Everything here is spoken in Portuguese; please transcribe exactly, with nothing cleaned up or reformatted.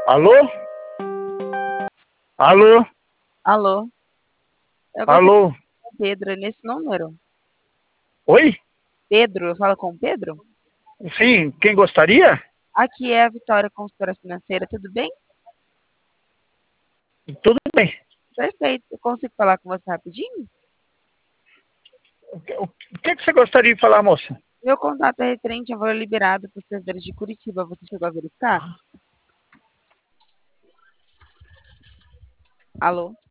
Alô? Alô? Alô? Eu gostaria Alô? de falar com o Pedro, é nesse número? Oi? Pedro, eu falo com o Pedro? Sim, quem gostaria? Aqui é a Vitória, consultora financeira, tudo bem? Tudo bem. Perfeito. Eu consigo falar com você rapidinho? O que, o que que você gostaria de falar, moça? Meu contato é referente ao valor liberado para os servidores de Curitiba. Você chegou a verificar? Alô?